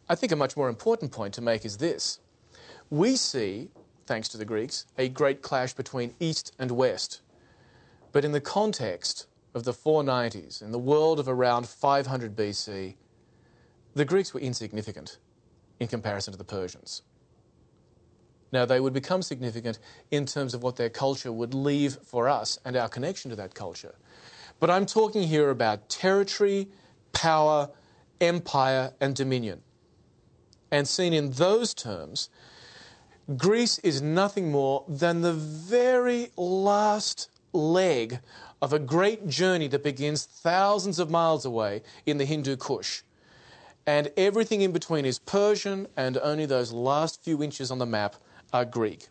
I think a much more important point to make is this. We see, thanks to the Greeks, a great clash between East and West. But in the context of the 490s, in the world of around 500 BC, the Greeks were insignificant in comparison to the Persians. Now, they would become significant in terms of what their culture would leave for us and our connection to that culture. But I'm talking here about territory, power, empire, and dominion. And seen in those terms, Greece is nothing more than the very last leg of a great journey that begins thousands of miles away in the Hindu Kush. And everything in between is Persian, and only those last few inches on the map are Greek.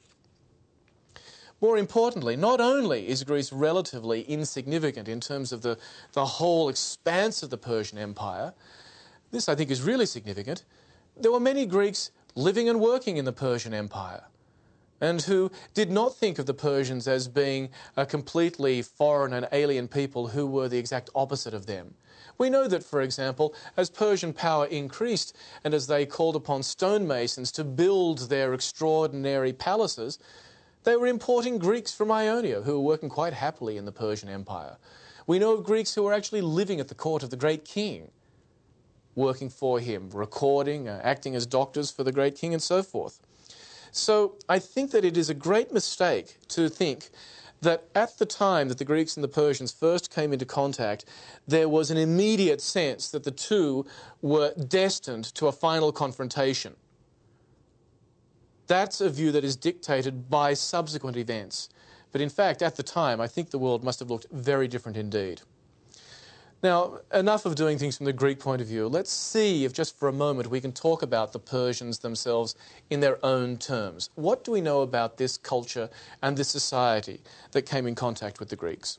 More importantly, not only is Greece relatively insignificant in terms of the whole expanse of the Persian Empire, this I think is really significant. There were many Greeks living and working in the Persian Empire, and who did not think of the Persians as being a completely foreign and alien people who were the exact opposite of them. We know that, for example, as Persian power increased and as they called upon stonemasons to build their extraordinary palaces, they were importing Greeks from Ionia who were working quite happily in the Persian Empire. We know of Greeks who were actually living at the court of the great king, working for him, recording, acting as doctors for the great king and so forth. So I think that it is a great mistake to think that at the time that the Greeks and the Persians first came into contact, there was an immediate sense that the two were destined to a final confrontation. That's a view that is dictated by subsequent events. But in fact, at the time, I think the world must have looked very different indeed. Now, enough of doing things from the Greek point of view. Let's see if just for a moment we can talk about the Persians themselves in their own terms. What do we know about this culture and this society that came in contact with the Greeks?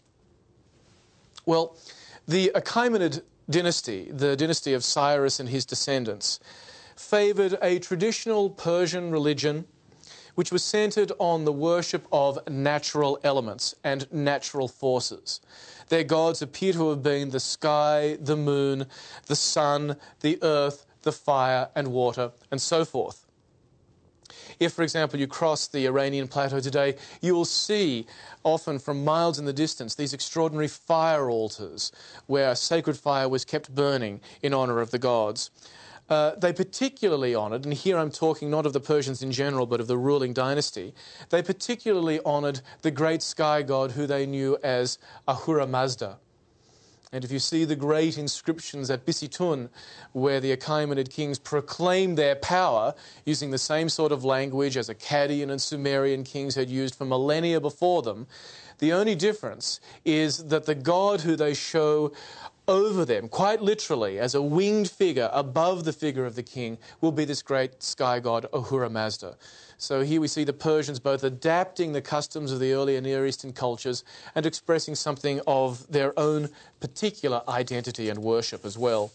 Well, the Achaemenid dynasty, the dynasty of Cyrus and his descendants, favoured a traditional Persian religion which was centred on the worship of natural elements and natural forces. Their gods appear to have been the sky, the moon, the sun, the earth, the fire and water, and so forth. If, for example, you cross the Iranian plateau today, you will see, often from miles in the distance, these extraordinary fire altars where sacred fire was kept burning in honour of the gods. They particularly honoured, and here I'm talking not of the Persians in general, but of the ruling dynasty, they particularly honoured the great sky god who they knew as Ahura Mazda. And if you see the great inscriptions at Bisitun, where the Achaemenid kings proclaimed their power using the same sort of language as Akkadian and Sumerian kings had used for millennia before them, the only difference is that the god who they show over them, quite literally, as a winged figure above the figure of the king, will be this great sky god Ahura Mazda. So here we see the Persians both adapting the customs of the earlier Near Eastern cultures and expressing something of their own particular identity and worship as well.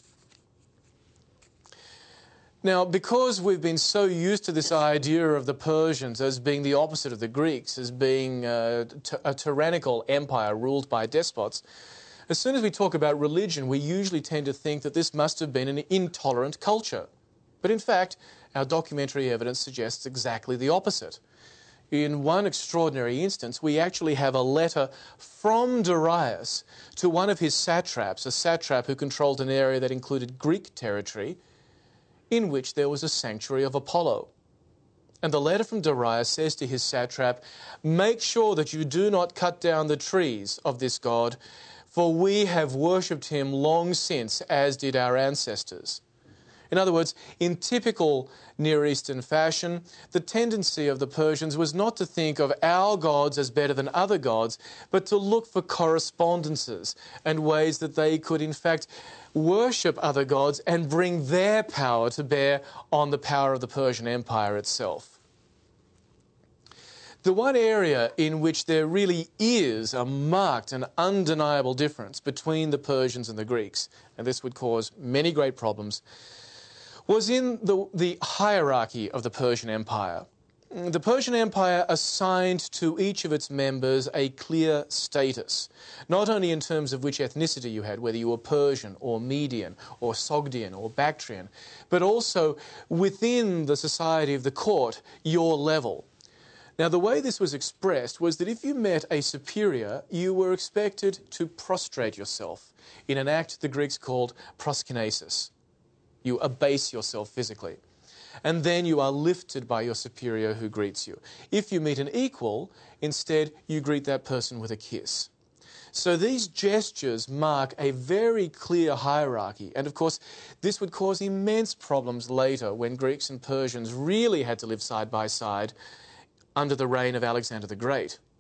Now, because we've been so used to this idea of the Persians as being the opposite of the Greeks, as being a tyrannical empire ruled by despots, as soon as we talk about religion, we usually tend to think that this must have been an intolerant culture. But in fact, our documentary evidence suggests exactly the opposite. In one extraordinary instance, we actually have a letter from Darius to one of his satraps, a satrap who controlled an area that included Greek territory, in which there was a sanctuary of Apollo. And the letter from Darius says to his satrap, "Make sure that you do not cut down the trees of this god, for we have worshipped him long since, as did our ancestors." In other words, in typical Near Eastern fashion, the tendency of the Persians was not to think of our gods as better than other gods, but to look for correspondences and ways that they could in fact worship other gods and bring their power to bear on the power of the Persian Empire itself. The one area in which there really is a marked and undeniable difference between the Persians and the Greeks, and this would cause many great problems, was in the hierarchy of the Persian Empire. the Persian Empire assigned to each of its members a clear status, not only in terms of which ethnicity you had, whether you were Persian or Median or Sogdian or Bactrian, but also within the society of the court, your level. Now, the way this was expressed was that if you met a superior, you were expected to prostrate yourself in an act the Greeks called proskinesis. You abase yourself physically. And then you are lifted by your superior who greets you. If you meet an equal, instead you greet that person with a kiss. So these gestures mark a very clear hierarchy. And of course, this would cause immense problems later when Greeks and Persians really had to live side by side under the reign of Alexander the Great.